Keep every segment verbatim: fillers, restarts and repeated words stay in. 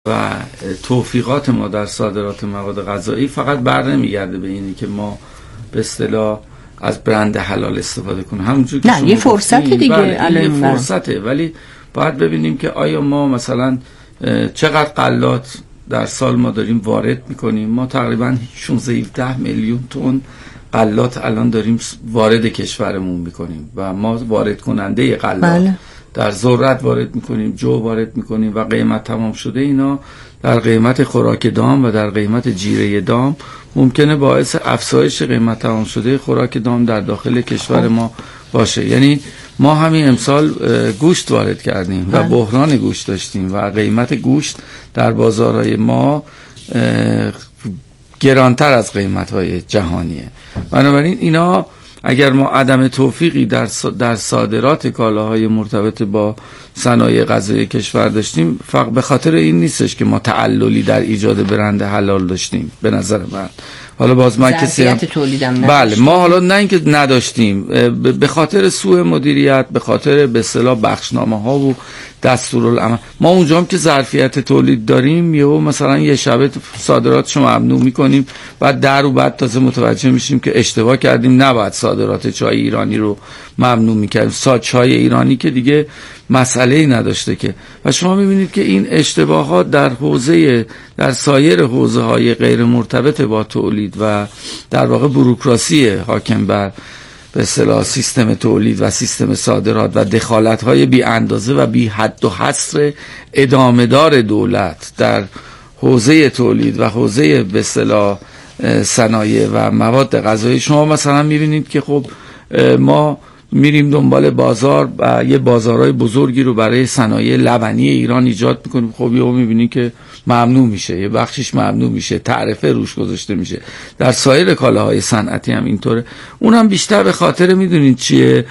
و توفیقات ما در صادرات مواد غذایی فقط بر نمیگرده به اینی که ما به اصطلاح از برند حلال استفاده کنیم، همونجور که نه یه فرصتی دیگه، بله یه فرصته، ولی باید ببینیم که آیا ما مثلا چقدر غلات در سال ما داریم وارد میکنیم. ما تقریبا شانزده هفده میلیون تن غلات الان داریم وارد کشورمون میکنیم و ما وارد کننده غلات بله. در ذرت وارد میکنیم، جو وارد میکنیم و قیمت تمام شده اینا در قیمت خوراک دام و در قیمت جیره دام ممکنه باعث افزایش قیمت تمام شده خوراک دام در داخل کشور ما باشه. یعنی ما همین امسال گوشت وارد کردیم و بحران گوشت داشتیم و قیمت گوشت در بازارهای ما گرانتر از قیمت‌های جهانیه. بنابراین اینا اگر ما عدم توفیقی در در صادرات کالاهای مرتبط با صنایع غذایی کشور داشتیم، فقط به خاطر این نیستش که ما تعللی در ایجاد برند حلال داشتیم. به نظر من حالا باز من کسی هم... بله ما حالا نه اینکه نداشتیم، به خاطر سوء مدیریت، به خاطر به اصطلاح بخشنامه ها و دستورالعمل، ما اونجا هم که ظرفیت تولید داریم یهو مثلا یه شبه صادراتشو ممنوع میکنیم، بعد در و بعد تازه متوجه میشیم که اشتباه کردیم، نباید صادرات چای ایرانی رو ممنوع میکردیم. سا چای ایرانی که دیگه مسئله‌ای نداشته که. و شما میبینید که این اشتباهات در حوزه در سایر حوزه‌های غیر مرتبط با تولید و در واقع بوروکراسی حاکم بر به اصطلاح سیستم تولید و سیستم صادرات و دخالت‌های بی اندازه و بی حد و حصر ادامه‌دار دولت در حوزه تولید و حوزه به اصطلاح صنایع و مواد غذایی، شما مثلا می‌بینید که خب ما میریم دنبال بازار و یه بازارهای بزرگی رو برای صنایع لبنی ایران ایجاد میکنیم، خب یهو میبینید که ممنوع میشه، یه بخشش ممنوع میشه، تعرفه روش گذاشته میشه. در سایر کالاهای صنعتی هم اینطوره. اونم بیشتر به خاطر میدونید چیه،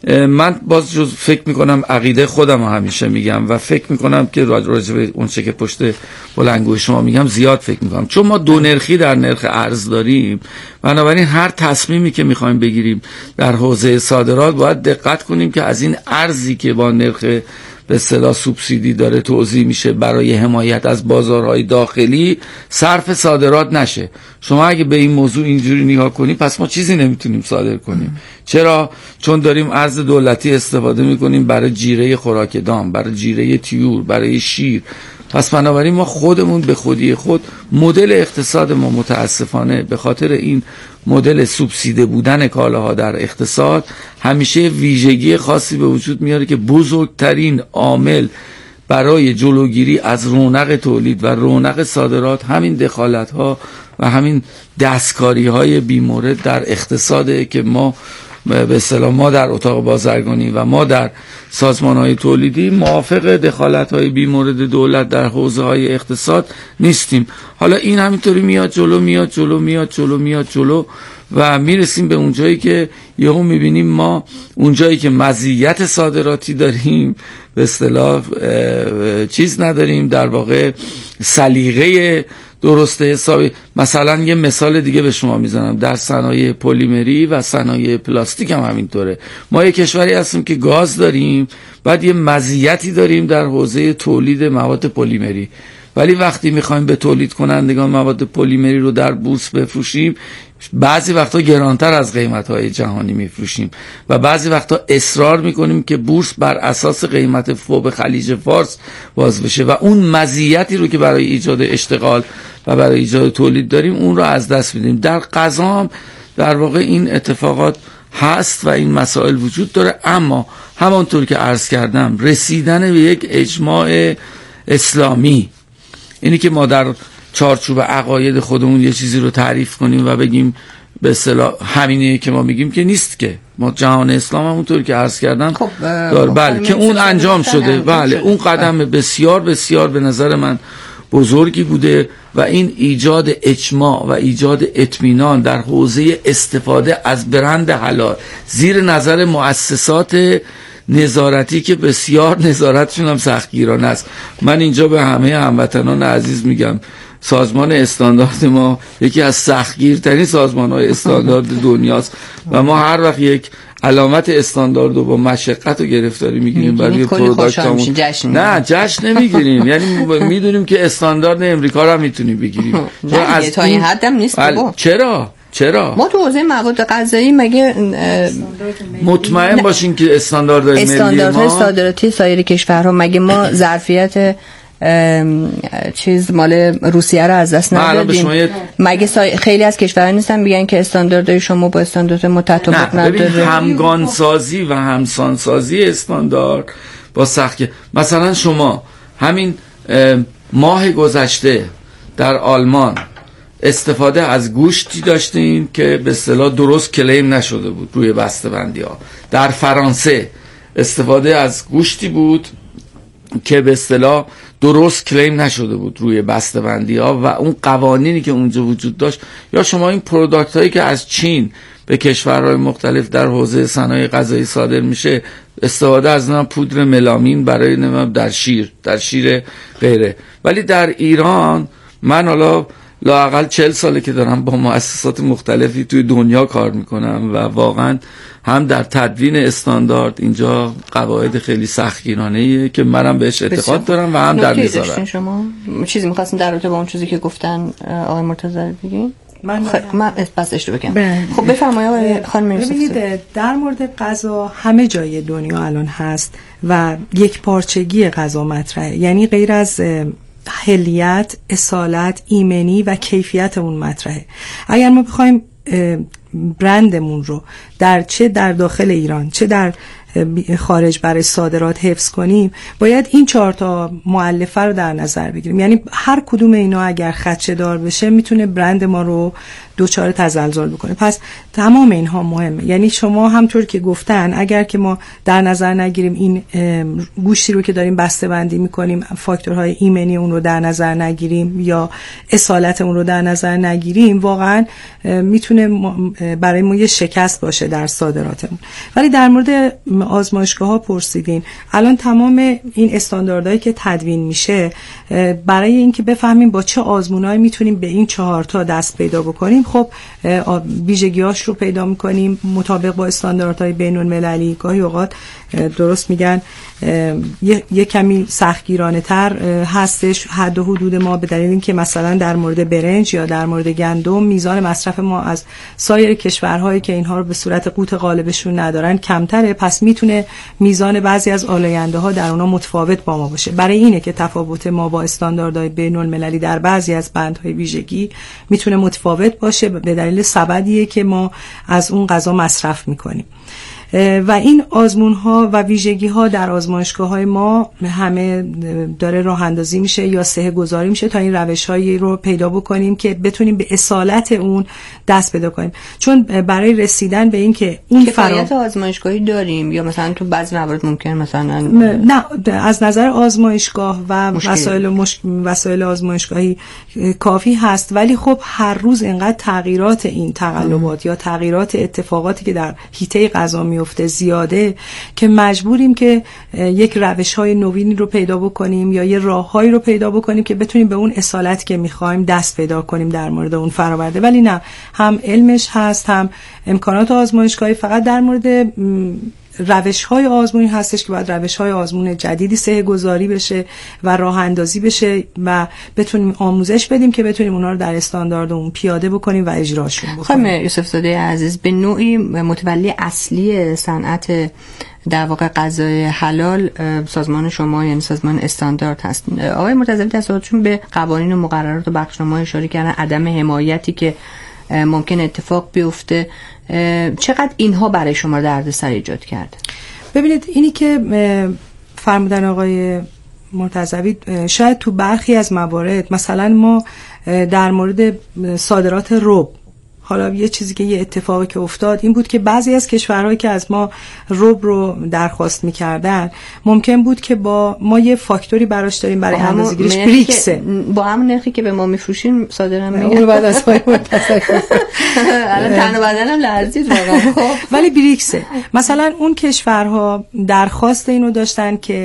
من باز جز فکر میکنم عقیده خودم همیشه میگم و فکر میکنم که راجع به اون چه که پشت بلندگوی شما میگم زیاد فکر میکنم، چون ما دو نرخی در نرخ ارز داریم. بنابراین هر تصمیمی که میخوایم بگیریم در حوزه صادرات باید دقت کنیم که از این ارزی که با نرخ به اصطلاح سوبسیدی داره توزیع میشه برای حمایت از بازارهای داخلی صرف صادرات نشه. شما اگه به این موضوع اینجوری نگاه کنی پس ما چیزی نمیتونیم صادر کنیم. چرا؟ چون داریم ارز دولتی استفاده میکنیم برای جیره خوراک دام، برای جیره طیور، برای شیر. پس بنابراین ما خودمون به خودی خود مدل اقتصاد ما متاسفانه به خاطر این مدل سوبسیده بودن کالاها در اقتصاد همیشه ویژگی خاصی به وجود میاره که بزرگترین عامل برای جلوگیری از رونق تولید و رونق صادرات همین دخالت ها و همین دستکاری های بیمورد در اقتصاده که ما به اصطلاح ما در اتاق بازرگانی و ما در سازمان‌های تولیدی موافق دخالت‌های بی‌مورد دولت در حوزه‌های اقتصاد نیستیم. حالا این همینطوری میاد جلو میاد جلو میاد جلو میاد جلو و میرسیم به اونجایی که یهو میبینیم ما اونجایی که مزیت صادراتی داریم به اصطلاح چیز نداریم، در واقع سلیقه درسته حسابی. مثلا یه مثال دیگه به شما میزنم، در صنایع پلیمری و صنایع پلاستیک هم همینطوره. ما یه کشوری هستیم که گاز داریم، بعد یه مزیتی داریم در حوزه تولید مواد پلیمری، ولی وقتی میخوایم به تولید کنندگان مواد پلیمری رو در بورس بفروشیم بعضی وقتا گرانتر از قیمت‌های جهانی میفروشیم و بعضی وقتا اصرار میکنیم که بورس بر اساس قیمت فوب خلیج فارس باز بشه و اون مزیتی رو که برای ایجاد اشتغال و برای ایجاد تولید داریم اون رو از دست میدیم. در غذا هم در واقع این اتفاقات هست و این مسائل وجود داره، اما همانطور که عرض کردم رسیدن به یک اجماع اسلامی، اینی که ما در چارچوب عقاید خودمون یه چیزی رو تعریف کنیم و بگیم به اصطلاح همینه که ما میگیم که نیست، که ما جهان اسلام همونطور که عرض کردم خب دار بله که اون انجام شده، بله اون قدم بسیار بسیار به نظر من بزرگی بوده و این ایجاد اجماع و ایجاد اطمینان در حوزه استفاده از برند حلال زیر نظر مؤسسات نظارتی که بسیار نظارتشون هم سختگیرانه است. من اینجا به همه هموطنان عزیز میگم سازمان استاندارد ما یکی از سختگیرترین سازمان‌های استاندارد دنیاست و ما هر وقت یک علامت استاندارد رو با مشقت و گرفتاری میگیریم برای پروداکتمون. نه جشن نمیگیریم، یعنی میدونیم که استاندارد امریکا رو هم میتونیم بگیریم. از تا این حدم نیست. بل... چرا چرا ما تو حوزه مواد غذایی مگه مطمئن باشین که استانداردهای ملی ما استانداردهای صادراتی سایر کشورها مگه ما ظرفیت چیز مال روسیه رو از دست ندادیم؟ مگه سای... خیلی از کشورها نیستن میگن که استانداردهای شما با استاندارد متطابق نداره؟ همگان سازی و همسان سازی استاندارد با سخت. مثلا شما همین ماه گذشته در آلمان استفاده از گوشتی داشتین که به اصطلاح درست کلیم نشده بود روی بسته‌بندی ها. در فرانسه استفاده از گوشتی بود که به اصطلاح درست کلیم نشده بود روی بسته‌بندی ها و اون قوانینی که اونجا وجود داشت. یا شما این پروداکت هایی که از چین به کشورهای مختلف در حوزه صنایع غذایی صادر میشه، استفاده از نام پودر ملامین برای نمیم در شیر در شیر غیره. ولی در ایران من حالا لااقل چهل ساله که دارم با مؤسسات مختلفی توی دنیا کار میکنم و واقعا هم در تدوین استاندارد اینجا قواعد خیلی سختگیرانه‌ایه که منم بهش اعتقاد دارم و هم در نظارم. شما چیزی می‌خواستین در رابطه با اون چیزی که گفتن آقای مرتضی بگین؟ من خ... من بس اشتباه کردم. خب بفرمایید آقای خانم یوسف. ببینید در مورد غذا همه جای دنیا الان هست و یک پارچگی غذا مطرحه، یعنی غیر از حلیت، اصالت، ایمنی و کیفیت اون مطرحه. اگر ما بخوایم برندمون رو در چه در داخل ایران چه در خارج برای صادرات حفظ کنیم، باید این چهار تا مؤلفه رو در نظر بگیریم. یعنی هر کدوم اینا اگر خدشه دار بشه میتونه برند ما رو دوچار تزلزل بکنه. پس تمام اینها مهمه. یعنی شما همطور که گفتن اگر که ما در نظر نگیریم این گوشتی رو که داریم بسته بندی میکنیم، فاکتورهای ایمنی اون رو در نظر نگیریم یا اصالت اون رو در نظر نگیریم، واقعا میتونه برای ما یه شکست باشه در صادراتمون. ولی در مورد آزمایشگاه ها پرسیدین، الان تمام این استانداردهایی که تدوین میشه برای اینکه بفهمیم با چه آزمونایی میتونیم به این چهار تا دست پیدا بکنیم، خب ویژگی‌هاش رو پیدا می‌کنیم مطابق با استانداردهای بین‌المللی. گاهی اوقات درست میگن یه،, یه کمی سختگیرانه‌تر هستش حد و حدود ما، به دلیل اینکه مثلا در مورد برنج یا در مورد گندم میزان مصرف ما از سایر کشورهایی که اینها رو به صورت قوت غالبشون ندارن کمتره، پس میتونه میزان بعضی از آلاینده‌ها در اونها متفاوت با ما باشه. برای اینه که تفاوت ما با استانداردهای بین‌المللی در بعضی از بندهای ویژگی میتونه متفاوت باشه به دلیل سبدیه که ما از اون غذا مصرف میکنیم. و این آزمون ها و ویژگی ها در آزمایشگاه های ما همه داره راه اندازی میشه یا صحه گذاری میشه تا این روش هایی رو پیدا بکنیم که بتونیم به اصالت اون دست پیدا کنیم. چون برای رسیدن به این که اون کفایت آزمایشگاهی داریم یا مثلا تو بعضی موارد ممکن مثلا نه از نظر آزمایشگاه و وسایل مش... وسایل آزمایشگاهی کافی هست، ولی خب هر روز اینقدر تغییرات این تقلبات یا تغییرات اتفاقاتی که در حیطه غذا میفته زیاده که مجبوریم که یک روش‌های نوینی رو پیدا بکنیم یا یه راه‌هایی رو پیدا بکنیم که بتونیم به اون اصالت که می‌خوایم دست پیدا کنیم در مورد اون فراورده. ولی نه، هم علمش هست هم امکانات آزمایشگاهی. فقط در مورد روش‌های آزمونی هستش که باید روش‌های آزمون جدیدی صحه گذاری بشه و راه اندازی بشه و بتونیم آموزش بدیم که بتونیم اونها رو در استاندارد اون پیاده بکنیم و اجراشون بکنیم. خانم یوسف زاده عزیز، به نوعی متولی اصلی صنعت در واقع غذای حلال سازمان شما یعنی سازمان استاندارد هست. آقای مرتضوی تصادفاً به قوانین و مقررات و بخشنامه‌های اشاره کردن، عدم حمایتی که ممکن اتفاق بیفته، چقدر اینها برای شما دردسر ایجاد کرد؟ ببینید اینی که فرمودن آقای مرتضوی شاید تو برخی از موارد، مثلا ما در مورد صادرات رب، حالا یه چیزی که یه اتفاقی که افتاد این بود که بعضی از کشورهایی که از ما رب رو درخواست می‌کردن ممکن بود که با ما یه فاکتوری براش داریم برای اندازه‌گیریش بریکس، با همون نرخی که به ما می‌فروشین صادرام میگن اون بعد از پای متصل الان تن و بدنم لرزید واقعا. خب ولی بریکس مثلا اون کشورها درخواست اینو داشتن که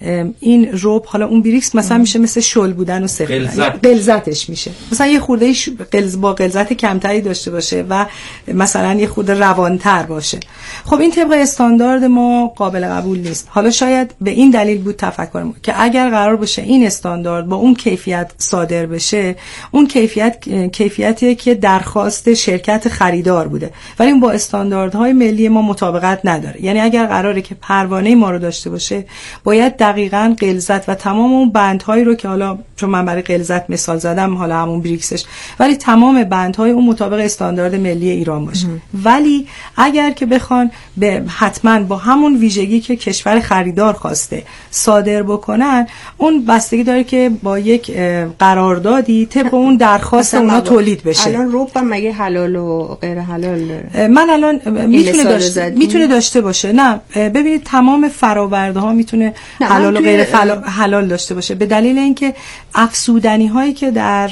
این رب حالا اون بریکس مثلا میشه مثل شل بودن و سفت غلظتش میشه، مثلا یه خورده غلظ با غلظت کمتری داشته باشه و مثلا یه خورده روانتر باشه. خب این طبق استاندارد ما قابل قبول نیست. حالا شاید به این دلیل بود تفکر ما که اگر قرار باشه این استاندارد با اون کیفیت صادر بشه، اون کیفیت کیفیتیه که درخواست شرکت خریدار بوده، ولی این با استانداردهای ملی ما مطابقت نداره. یعنی اگر قراره که پروانه ما رو داشته باشه، باید دقیقاً غلظت و تمام اون بندهایی رو که حالا چون من برای غلظت مثال زدم، حالا همون بریکسش، ولی تمام بندهای اون مطابق استاندارد ملی ایران باشه. ولی اگر که بخوان به حتما با همون ویژگی که کشور خریدار خواسته صادر بکنن، اون بستگی داره که با یک قراردادی طبق اون درخواست اونا تولید بشه. الان رب مگه حلال و غیر حلال داره؟ من الان میتونه داشته میتونه داشته باشه. نه ببینید تمام فرآورده ها میتونه حلال و غیر حلال داشته باشه، به دلیل اینکه افزودنی هایی که در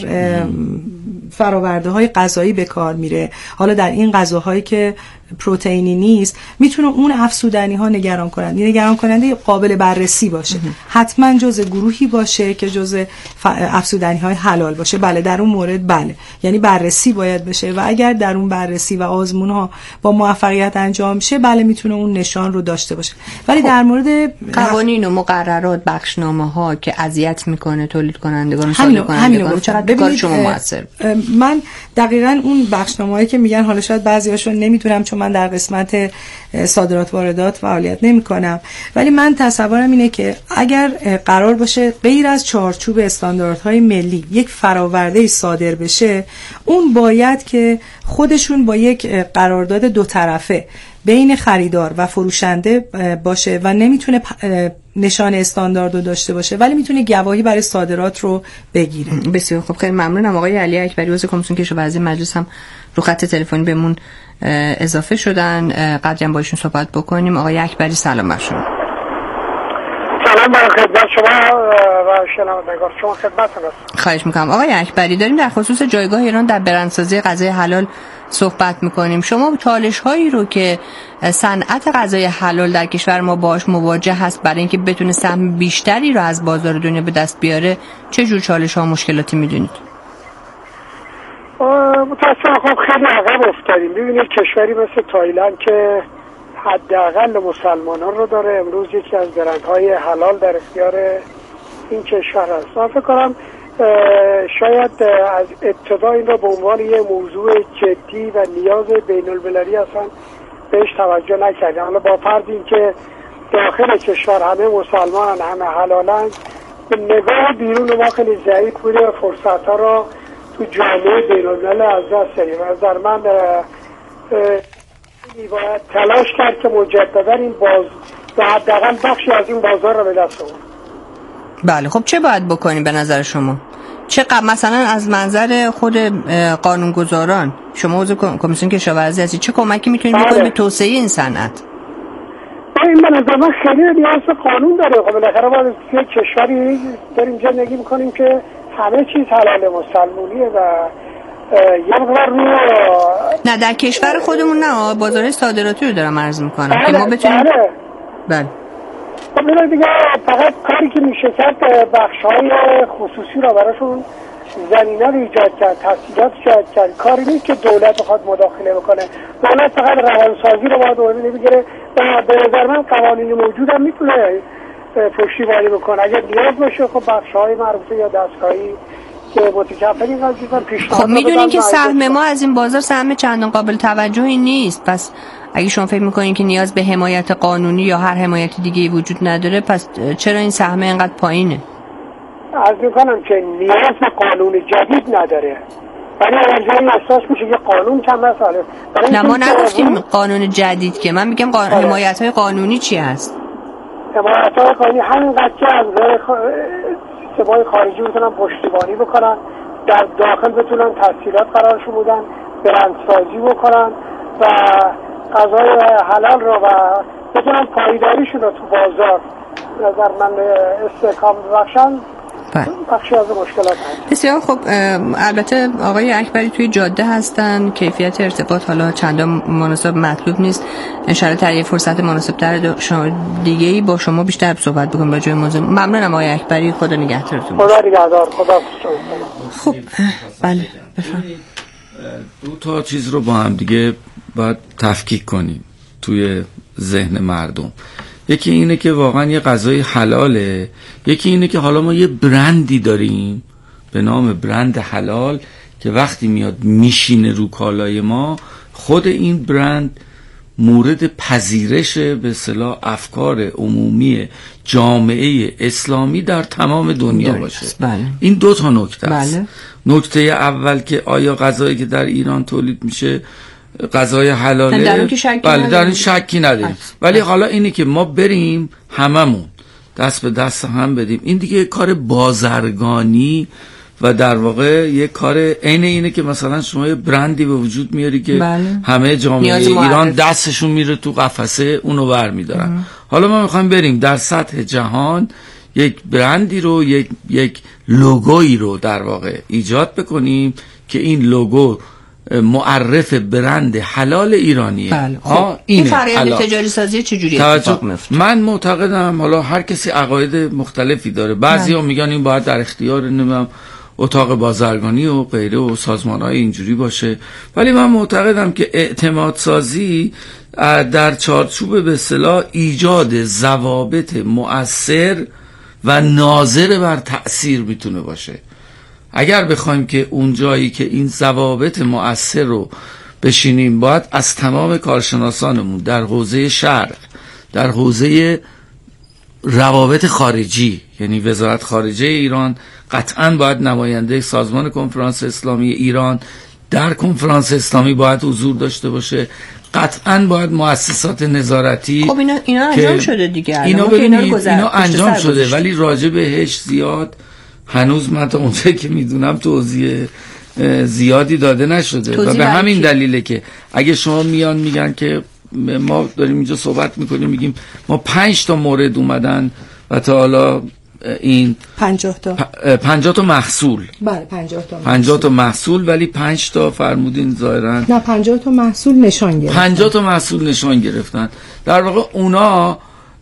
فرآورده های غذایی به کار میره، حالا در این غذاهایی که پروتئینی نیست، میتونه اون افزودنی ها نگران کننده نگران کننده قابل بررسی باشه. حتما جزء گروهی باشه که جزء افزودنی های حلال باشه. بله در اون مورد بله، یعنی بررسی باید بشه و اگر در اون بررسی و آزمون ها با موفقیت انجام شه، بله میتونه اون نشان رو داشته باشه. ولی در مورد قوانین و مقررات، بخشنامه ها که اذیت میکنه تولید کنندگان، صادر کنندگان، چقدر کار شما موثر؟ من دقیقاً اون بخشنامه‌ای که میگن، حالا شاید بعضیاشو نمیتونم چون من در قسمت صادرات واردات فعالیت نمی کنم، ولی من تصورم اینه که اگر قرار باشه غیر از چارچوب استانداردهای ملی یک فراورده صادر بشه، اون باید که خودشون با یک قرارداد دو طرفه بین خریدار و فروشنده باشه و نمیتونه نشان استاندارد رو داشته باشه، ولی میتونه گواهی برای صادرات رو بگیره. بسیار خب، خیلی ممنونم. آقای علی اکبری عضو کمیسیون کشاورزی مجلس هم رو خط تلفنی بهمون اضافه شدن، قدری هم با ایشون صحبت بکنیم. آقای اکبری سلام بر شما. سلام بر خدمت شما و شنوندگان شما، خدمتتون هستم. خواهش میکنم. آقای اکبری، داریم در خصوص جایگاه ایران در برندسازی غذای حلال صحبت میکنیم. شما چالش هایی رو که صنعت غذای حلال در کشور ما باهاش مواجه هست برای اینکه بتونه سهم بیشتری رو از بازار دنیا به دست بیاره، چه جور چالش ها و مشکلاتی میدونید؟ متاسفانه خب خیلی عقب افتادیم. ببینید کشوری مثل تایلند که حداقل مسلمانان رو داره، امروز یکی از برندهای حلال در اختیار این کشور هست. من فکر کنم شاید از ابتدا این رو به عنوان یه موضوع جدی و نیاز بین المللی اصلا بهش توجه نکردیم. حالا با فرض این که داخل کشور همه مسلمان، همه حلالن، به نگاه بیرون ما خیلی ضعیف بوده و فرصت ها را تو جامعه بین الملل از دست دادیم. از در من باید تلاش کرد که مجددا این باز و حداقل بخشی از این بازار رو به دست آورد. بله، خب چه باید بکنیم به نظر شما؟ چه ق... مثلا از منظر خود قانونگذاران، شما عضو کمیسیون کشاورزی هستید، چه کمکی میتونید بله. بکنید به توسعه این صنعت؟ این به نظر من خیلی نیاز به قانون داره. خب بالاخره ما توی کشوری داریم زندگی میکنیم که همه چیز حلال مسلمونیه و یه مقدار رو نه در کشور خودمون نه، بازار صادراتی رو دارم عرض میکنم که ما بتونیم. بله بله خب میره دیگه، فقط کاری که میشه کرد بخش‌های خصوصی رو براشون زمینه رو ایجاد کرد، تسهیلات ایجاد کرد. کاری نیست که دولت بخواد مداخله بکنه. دولت فقط روانسازی رو باید اونجوری بگیره. به نظر من قوانین موجود هم میتونه پشتیبانی بکنه اگر نیاز باشه. خب بخش‌های مربوطه یا دستگاهی که متکفل این قضیه پیشنهاد. خب میدونین که سهم ما از این بازار سهم چندان قابل توجهی نیست، پس اگه شما فکر میکنین که نیاز به حمایت قانونی یا هر حمایت دیگه‌ای وجود نداره، پس چرا این سهم اینقدر پایینه؟ از میکنم که نیاز به قانون جدید نداره، ولی ارجاعی احساس میشه که قانون چند مسئله. نه ما نگفتیم قانون جدید، که من میگم قان... حمایت های قانونی چی هست؟ حمایت های قانونی همینقدر که از سیستم‌های خارجی بتونن پشتیبانی بکنن، در داخل بتونن تسهیلات قرارشون بدن، برندسازی بکنن و غذای حلال رو و بتونن پایداریشون رو تو بازار نظر من استحکام ببخشن. بخشی از مشکلات هست. بسیار خب. البته آقای اکبری توی جاده هستن، کیفیت ارتباط حالا چندان مناسب مطلوب نیست. انشالله در یه فرصت مناسب تر دیگه ای با شما بیشتر صحبت بکنم راجع به موضوع. ممنونم آقای اکبری، خدا نگهدارتون. خدا نگهدار. خدا. خب بله بفرمایید. دو تا چیز رو با هم دیگه باید تفکیک کنیم توی ذهن مردم. یکی اینه که واقعا یه غذای حلاله، یکی اینه که حالا ما یه برندی داریم به نام برند حلال که وقتی میاد میشینه رو کالای ما، خود این برند مورد پذیرش به اصطلاح افکار عمومی جامعه اسلامی در تمام دنیا باشه. بله. این دو تا نکته است. بله. نکته اول که آیا غذایی که در ایران تولید میشه غذای حلاله؟ در اون که شکی بله در این شکی نداریم. ولی حالا اینی که ما بریم هممون دست به دست هم بدیم، این دیگه کار بازرگانی و در واقع یه کار عین اینه که مثلا شما یه برندی به وجود میاری که بله. همه جامعه ایران دستشون میره تو قفسه اونو ور میدارن. حالا ما میخوایم بریم در سطح جهان یک برندی رو، یک یک لوگویی رو در واقع ایجاد بکنیم که این لوگو معرف برند حلال ایرانیه. بله. خب این فرآیند تجاری سازی چجوری اتفاق میفته؟ من معتقدم حالا هر کسی عقاید مختلفی داره. بعضیا میگن این باید در اختیار نمیدونم اتاق بازرگانی و غیره و سازمان‌های اینجوری باشه، ولی من معتقدم که اعتماد سازی در چارچوب به اصطلاح ایجاد ضوابط مؤثر و ناظر بر تأثیر میتونه باشه. اگر بخوایم که اون جایی که این ضوابط مؤثر رو بشینیم، باید از تمام کارشناسانمون در حوزه شرق، در حوزه روابط خارجی، یعنی وزارت خارجه ایران قطعاً باید نماینده سازمان کنفرانس اسلامی ایران در کنفرانس اسلامی باید حضور داشته باشه، قطعاً باید مؤسسات نظارتی. خب اینا اینا انجام شده دیگه. اینا ببینید اینا انجام شده گذاشت. ولی راجع بهش زیاد هنوز من تا اونجایی که میدونم توضیح زیادی داده نشده و به همین دلیله که اگه شما میان میگن که ما داریم اینجا صحبت میکنیم میگیم ما پنج تا مورد اومدن و تا حالا این پنجاه تا پنجاه تا محصول. بله پنجاه تا پنجاه تا محصول ولی پنج تا فرمودین ظاهرا نه پنجاه تا محصول نشان گرفتن. پنجاه تا محصول نشان گرفتن. در واقع اونا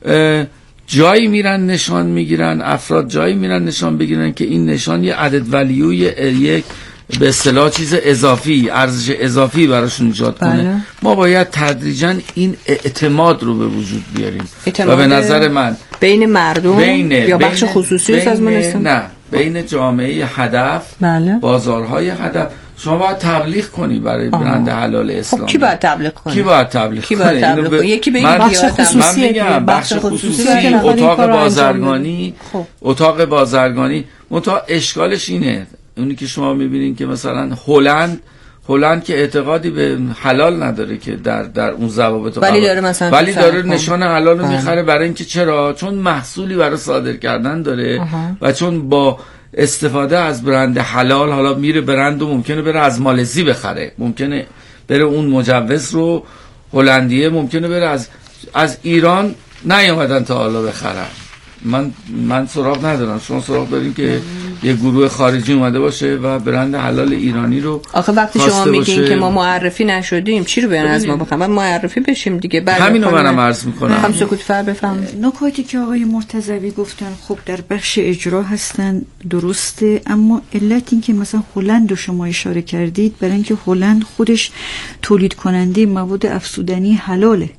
جایی میرن نشان میگیرن، افراد جایی میرن نشان بگیرن که این نشان یه عدد ولیوی یک به اصطلاح چیز اضافی، ارزش اضافی براشون ایجاد کنه. بله. ما باید تدریجاً این اعتماد رو به وجود بیاریم و به نظر من بین مردم بین یا بخش بین خصوصی سازمان اسلامی، نه بین جامعه هدف، بله. بازارهای هدف شما باید تبلیغ کنی برای برند حلال اسلامی. خب کی باید تبلیغ کنه؟ کی باید تبلیغ کی باید تبلیغ کنه؟ یکی به این بخش خصوصی، من میگم بخش خصوصی، اتاق بازرگانی، خب. اتاق بازرگانی. منتها اشکالش اینه، اونی که شما میبینین که مثلا هلند هلند که اعتقادی به حلال نداره که در در اون ضوابط ولی داره مثلا ولی داره نشان حلال رو میخره. برای اینکه چرا؟ چون محصولی برای صادر کردن داره اه. و چون با استفاده از برند حلال حالا میره برند و ممکنه بره از مالزی بخره، ممکنه بره اون مجوز رو هلندیه ممکنه بره از از ایران نیومدن تا حالا بخرن. من من سراغ ندارم. شما سراغ دارین که یه گروه خارجی اومده باشه و برند حلال ایرانی رو آخه وقتی شما میگین که ما معرفی نشدیم چی رو بیان از ما بخوام؟ ما معرفی بشیم دیگه. همینو منم عرض میکنم. هم سکوت فر بفهم. نکاتی که آقای مرتضوی گفتن خب در بخش اجرا هستن درسته، اما علت این که مثلا هلند رو شما اشاره کردید برای اینکه هلند خودش تولید کننده مواد افزودنی حلاله.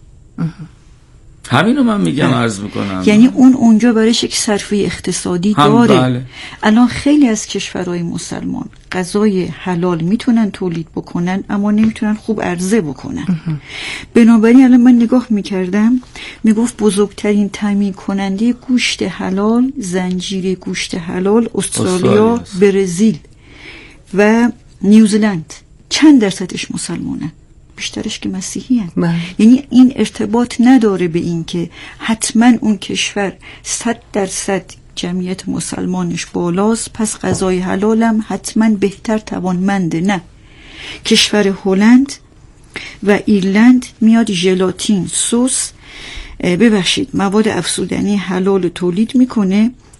همینو من میگم عرض میکنم. یعنی اون اونجا برایش یک صرفه اقتصادی داره. بله. الان خیلی از کشورهای مسلمان غذای حلال میتونن تولید بکنن اما نمیتونن خوب عرضه بکنن. بنابراین الان من نگاه میکردم میگفت بزرگترین تامین کننده گوشت حلال، زنجیره گوشت حلال استرالیا، برزیل و نیوزلند. چند درصدش مسلمانن؟ بیشترش که مسیحی هن. یعنی این ارتباط نداره به این که حتما اون کشور صد درصد جمعیت مسلمانش بالاست پس غذای حلالم حتما بهتر توانمنده. نه، کشور هلند و ایرلند میاد ژلاتین، سس، ببخشید مواد افزودنی حلال تولید میکنه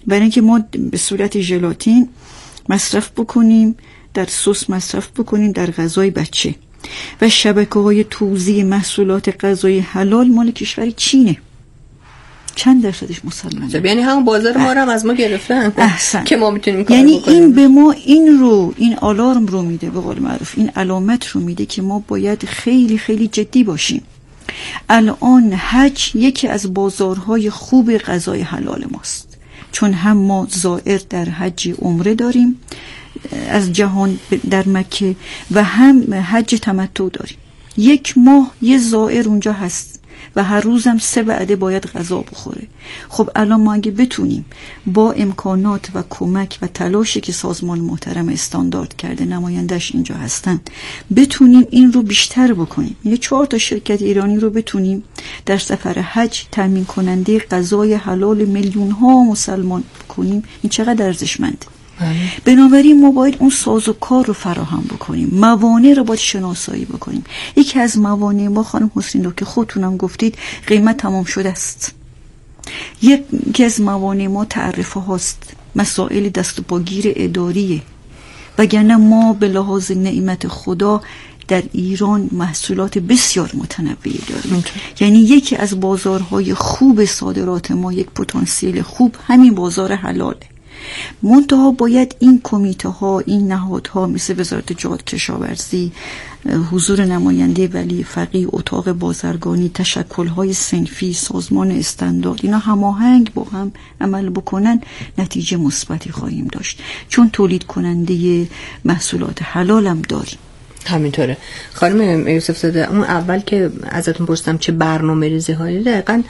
برای اینکه ما به صورت ژلاتین مصرف بکنیم، در سس مصرف بکنیم، در غذای بچه. و شبکه‌های توزیع محصولات غذایی حلال مال کشور چینه. چند درصدش مسلمانه؟ یعنی همون بازار ما رو هم از ما گرفتن که ما میتونیم کار یعنی بکنیم. این به ما این رو این آلارم رو میده، به قول معروف این علامت رو میده که ما باید خیلی خیلی جدی باشیم. الان حج یکی از بازارهای خوب غذای حلال ماست، چون هم ما زائر در حج عمره داریم از جهان در مکه و هم حج تمتع داریم. یک ماه یه زائر اونجا هست و هر روزم سه وعده باید غذا بخوره. خب الان ما اگه بتونیم با امکانات و کمک و تلاشی که سازمان محترم استاندارد کرده، نمایندش اینجا هستن، بتونیم این رو بیشتر بکنیم، یعنی چهار تا شرکت ایرانی رو بتونیم در سفر حج تامین کننده غذای حلال میلیون ها مسلمان کنیم، این چقدر ارزشمنده. بنابراین ما باید اون ساز و کار رو فراهم بکنیم، موانع رو باید شناسایی بکنیم. یکی از موانع ما خانم حسین رو که خودتونم گفتید قیمت تمام شده است. یکی از موانع ما تعرفه هاست، مسائل دست و پاگیر اداریه، وگرنه ما به لحاظ نعمت خدا در ایران محصولات بسیار متنوعی داریم. یعنی یکی از بازارهای خوب صادرات ما، یک پتانسیل خوب همین بازار حلاله. منتها باید این کمیته ها، این نهادها مثل وزارت جهاد کشاورزی، حضور نماینده ولی فقیه، اتاق بازرگانی، تشکل های صنفی، سازمان استاندارد، اینا هماهنگ با هم عمل بکنن، نتیجه مثبتی خواهیم داشت، چون تولید کننده محصولات حلال هم داریم. همینطوره. خانم یوسف زاده، اون اول که ازتون پرسیدم چه برنامه‌ریزی هایی دقیقاً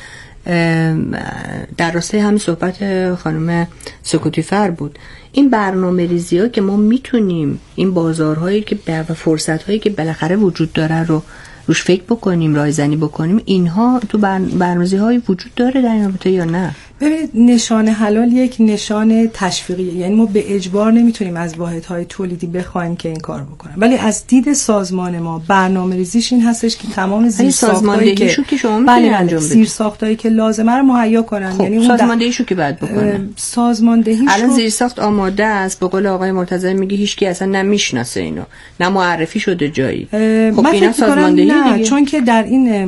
در راستای همین صحبت خانم سکوتی فر بود. این برنامه ریزی ها که ما میتونیم این بازارهایی که و فرصت هایی که بالاخره وجود داره رو روش فکر بکنیم، رایزنی بکنیم، اینها تو برنامه‌ریزی های وجود داره در این رابطه یا نه؟ ببینید، نشان حلال یک نشان تشویقی، یعنی ما به اجبار نمیتونیم از واحدهای تولیدی بخوایم که این کار بکنن، ولی از دید سازمان ما برنامه ریزیش این هستش که تمام زیرساختایی که که شما بله بله زیرساختایی که لازمه رو مهیا کنن. خب، یعنی اون سازماندهیشو که بعد بکنن. سازماندهیشو الان زیرساخت آماده است، به قول آقای مرتضی میگه هیچکی اصلا نمیشناسه اینو، نه معرفی شده جایی. خب اینا سازماندهی دیگه، چون که در این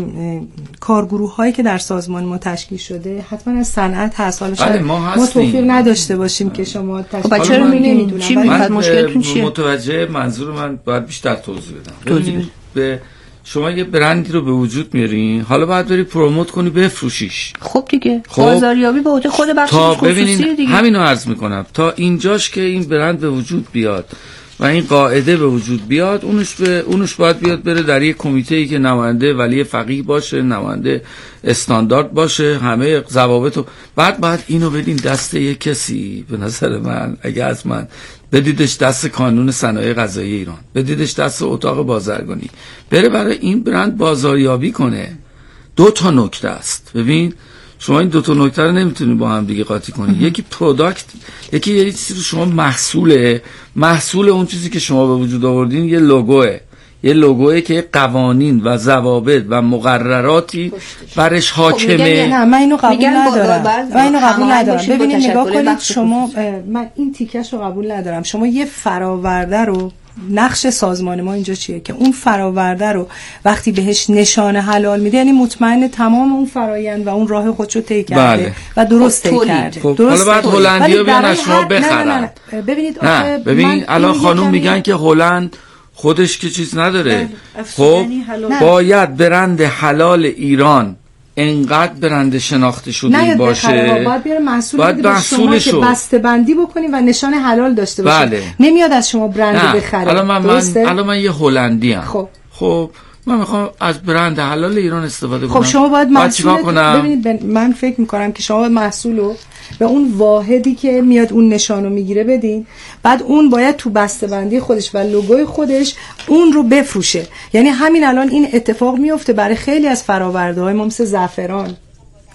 کارگروه هایی که در سازمان ما تشکیل شده حتما از صنعت هست. حالا بله ما, ما توفیق نداشته باشیم که شما تشکیل. خب چرا نمیدونم چی میخواد، مشکلتون چیه؟ متوجه منظور من باید بیشتر توضیح بدم. توضیح به شما یه برندی رو به وجود میارین، حالا باید بری پروموت کنی، بفروشیش. خب دیگه خب بازاریابی به عهده خود بخش خصوصی دیگه. همینو عرض میکنم، تا اینجاش که این برند به وجود بیاد و این قاعده به وجود بیاد، اونش به اونش باید بیاد بره در یک کمیته‌ای که نماینده ولی فقیه باشه، نماینده استاندارد باشه، همه ضوابطو بعد بعد اینو بدین دست یک کسی. به نظر من اگه از من بدیدش دست کانون صنایع غذایی ایران، بدیدش دست اتاق بازرگانی، بره برای این برند بازاریابی کنه. دو تا نکته است. ببین شما این دو تا نکته رو نمیتونید با هم دیگه قاطی کنید. یکی پروداکت، یکی یه چیزی رو شما محصوله، محصول اون چیزی که شما به وجود آوردین یه لوگوئه، یه لوگوئه که قوانین و ضوابط و مقرراتی برش حاکمه. نه من اینو قبول ندارم. من اینو قبول ندارم. ببینید نگاه کنید شما، من این تیکش رو قبول ندارم. شما یه فراورده رو، نقش سازمان ما اینجا چیه که اون فراورده رو وقتی بهش نشان حلال میده، یعنی مطمئن تمام اون فرایند و اون راه خودشو طی کرده. بله. و درست طی کرده. خب حالا بعد هلندیا بیان از شما بخرن. نه نه نه. ببینید آخه ببین الان خانم میگن که هلند خودش که چیز نداره. خب باید برند حلال ایران انقدر برند شناخته شده باشه، باید بیاره محصول باید محصولشو شما که بسته بندی بکنیم و نشان حلال داشته باشه. بله. نمیاد از شما برند بخره. الان من من الان من یه هلندی ام. خب خب من میخوام از برند حلال ایران استفاده کنم. خب شما باید محصول ببینید، من فکر میکنم که شما محصولو به اون واحدی که میاد اون نشانو میگیره بدین، بعد اون باید تو بسته بندی خودش و لوگوی خودش اون رو بفروشه. یعنی همین الان این اتفاق میفته برای خیلی از فراورده‌های ما مثل زعفران.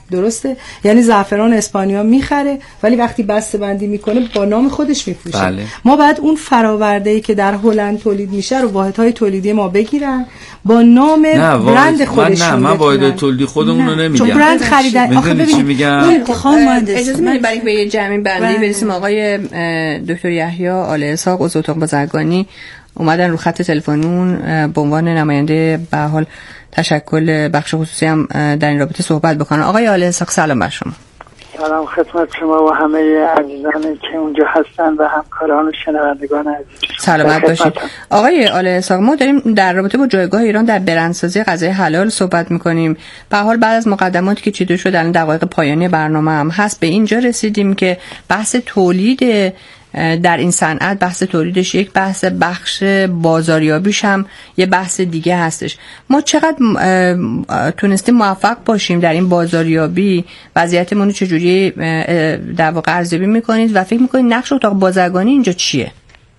درسته؟ یعنی زعفران اسپانیا میخره ولی وقتی بسته بندی میکنه با نام خودش میفروشه. بله. ما بعد اون فرآورده‌ای که در هلند تولید میشه رو واحدهای تولیدی ما بگیرن با نام برند خودشون. نه من واحد تولیدی خودمون رو نمیگم، چون برند خریدن. آخه ببینید میگم اجازه میدید برای به یه جمعی بندی برسیم. آقای دکتر یحیی آل اسحاق عضو اتاق بازرگانی اومدن رو خط تلفنون به عنوان نماینده به حال تشکل بخش خصوصی هم در این رابطه صحبت بکنن. آقای آل اسحاق سلام بر شما. سلام خدمت شما و همه عزیزانی که اونجا هستن و همکاران و شنوندگان عزیز. سلامت باشید. آقای آل اسحاق، ما داریم در رابطه با جایگاه ایران در برندسازی غذای حلال صحبت می‌کنیم. به هر حال بعد از مقدماتی که چیده شد الان دقایق پایانی برنامه هم هست، به اینجا رسیدیم که بحث تولید در این صنعت، بحث تولیدش یک بحث، بخش بازاریابیش هم یه بحث دیگه هستش. ما چقدر تونستیم موفق باشیم در این بازاریابی؟ وضعیتمون رو چجوری در واقع ارزیابی میکنید و فکر میکنید نقش اتاق بازرگانی اینجا چیه؟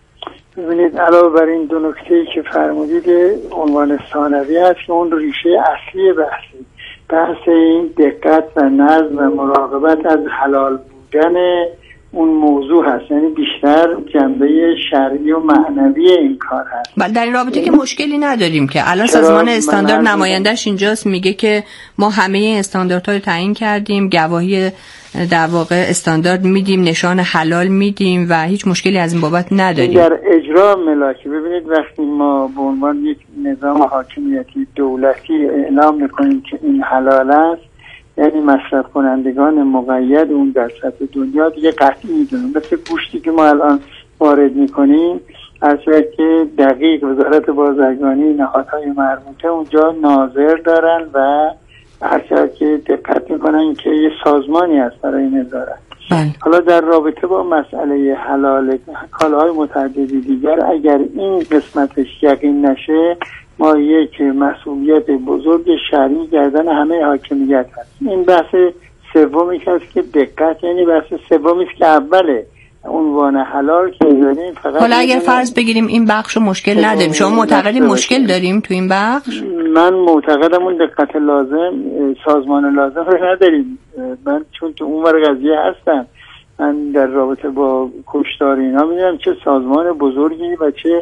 ببینید علاوه بر این دو نکته‌ای که فرمودید، عنوان ثانوی هست که اون ریشه اصلی بحثی بحث این دقت و نظم و مراقبت از حلال بودن اون موضوع هست، یعنی بیشتر جنبه شرعی و معنوی این کار هست. بله، در این رابطه که مشکلی نداریم که الان سازمان استاندارد نمایندهش اینجاست، میگه که ما همه استانداردها رو تعیین کردیم، گواهی در واقع استاندارد میدیم، نشان حلال میدیم و هیچ مشکلی از این بابت نداریم. در اجرا ملاکی ببینید وقتی ما به عنوان یک نظام حاکمیتی دولتی اعلام میکنیم که این حلال است، یعنی مصرف کنندگان مقید اون در سطح دنیا دیگه قطعی میدونن. مثل گوشتی که ما الان وارد میکنیم، از که دقیق وزارت بازرگانی نهادهای مربوطه اونجا ناظر دارن و هرچند که دقت میکنن که یه سازمانی هست برای نظارت. حالا در رابطه با مسئله حلال کالاهای متعددی دیگر، اگر این قسمتش یقین نشه، ما یک مسئولیت بزرگ شرعی گردن همه حاکمیت هست. این بحث سومی که هست که دقت، یعنی بحث سومی است که اوله عنوان حلال که داریم. فقط حالا اگر فرض بگیریم این بخش مشکل نداریم، شما معتقدین مشکل داریم تو این بخش؟ من معتقدم اون دقت لازم، سازمان لازم رو نداریم. من چون تو اون ور قضیه هستم، من در رابطه با کشتار اینا میدونم چه سازمان بزرگی و چه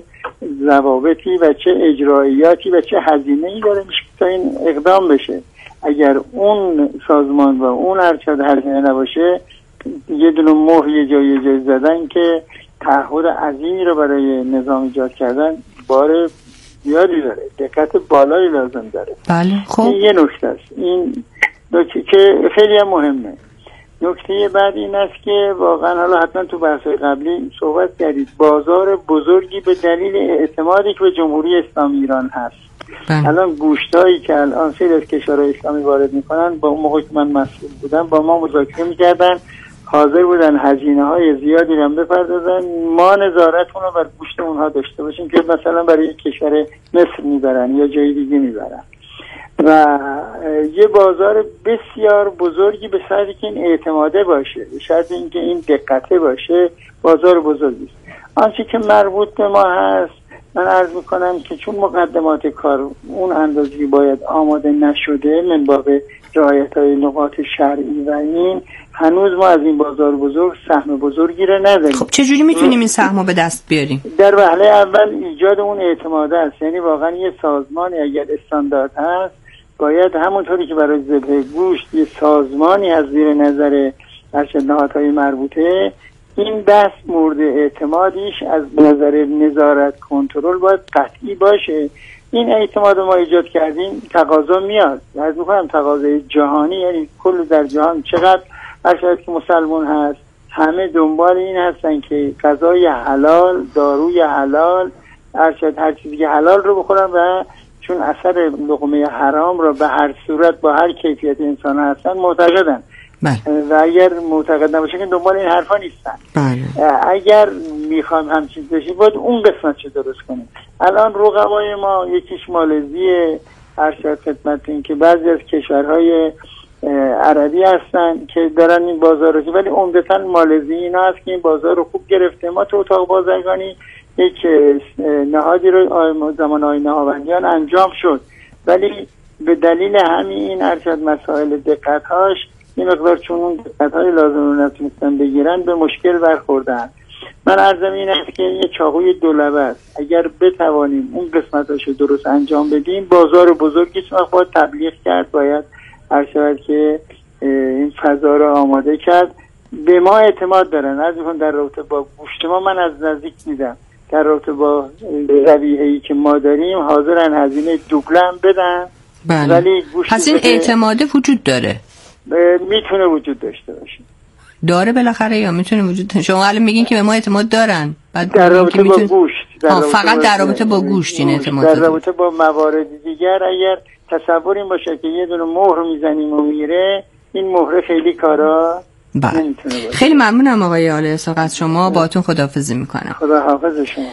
ضوابطی و چه اجراییاتی و چه هزینه‌ای داره میشه تا این اقدام بشه. اگر اون سازمان و اون ارشد هزینه نباشه، یه دونه مهر یه جای جای زدن که تعهد عظیمی رو برای نظام ایجاد کردن بار زیادی داره، دقت بالایی لازم داره. بله خب این یه نکته است، این نکته که خیلی هم مهمه. نکته بعد این است که واقعا حالا حتما تو بحث قبلی صحبت کردید، بازار بزرگی به دلیل اعتمادی که به جمهوری اسلامی ایران هست. بله. الان گوشتایی که الان خیلی از کشورهای اسلامی وارد میکنن، با اون موقعی که من مسئول بودم با ما مذاکره میکردن، حاضر بودن هزینه های زیادی رو بپردازن، ما نظارتون رو بر گوشت اونها داشته باشیم که مثلا برای کشور مصر میبرن یا جای دیگه میبرن. و یه بازار بسیار بزرگی به شرطی که این اعتماده باشه، به شرطی اینکه این دقته باشه، بازار بزرگی است. آنچه که مربوط به ما هست، من عرض میکنم که چون مقدمات کار اون اندازی باید آماده نشده من باب رعایت های نقاط شرعی و این، هنوز ما از این بازار بزرگ سهم بزرگی رو نداریم. خب چجوری میتونیم این سهم رو به دست بیاریم؟ در وهله اول ایجاد اون اعتماده است، یعنی واقعا یه سازمانی اگر استاندارد هست، باید همونطوری که برای ذبح گوشت یه سازمانی از زیر نظر ارشد نهادهای مربوطه، این بحث مورد اعتمادیش از نظر نظارت کنترل باید قطعی باشه. این اعتماد ما ایجاد کردیم، تقاضا میاد، از میکنم تقاضای جهانی، یعنی کل در جهان چقدر ارشد که مسلمان هست، همه دنبال این هستن که غذای حلال، داروی حلال، ارشد هر چیزی که حلال رو بخورن و چون اثر لقمه حرام را به هر صورت با هر کیفیت انسان هستن معتقدن. بله. و اگر معتقد نباشه که دنبال این حرفا نیستن. بله. اگر میخوایم همچین بشیم باید اون قسمت چه درست کنیم. الان رقبای ما یکیش مالزی، ارشد خدمت این که بعضی از کشورهای عربی هستن که دارن این بازار رو، ولی عمدتاً مالزی اینا هست که این بازار رو خوب گرفته. ما تو اتاق بازرگانی یک نهادی رو زمان آقای نهاوندیان انجام شد، ولی به دلیل همین ارشد مسائل دقت‌هاش یه مقدار چون اون دقت‌های لازم رو نتونستن بگیرن به مشکل برخوردن. من عرضم این است که یه چاقوی دولبه است، اگر بتوانیم اون قسمتاشو درست انجام بدیم، بازار بزرگی وقت باید تبلیغ کرد، باید هر شود که این فضا رو آماده کرد. به ما اعتماد دارن از اون در رابطه با گوشت ما. من از نزدیک دیدم در رابطه با رویه‌ای که ما داریم حاضرن هزینه دوبله هم بدن. بله. ولی گوشت پس این اعتماده وجود داره، میتونه وجود داشته باشه. داره بالاخره یا میتونه وجود داشته؟ شما الان میگین که به ما اعتماد دارن، بعد در رابطه با میتونه... گوشت در رابطه فقط در رابطه با گوشت این اعتماد در رابطه با موارد دیگر اگر تصور این باشه که یه دونه مهر میزنیم و میره، این مهر خیلی کارا بله. خیلی ممنونم آقای آل اسحاق از شما، باهاتون خداحافظی میکنم. خدا حافظ شما.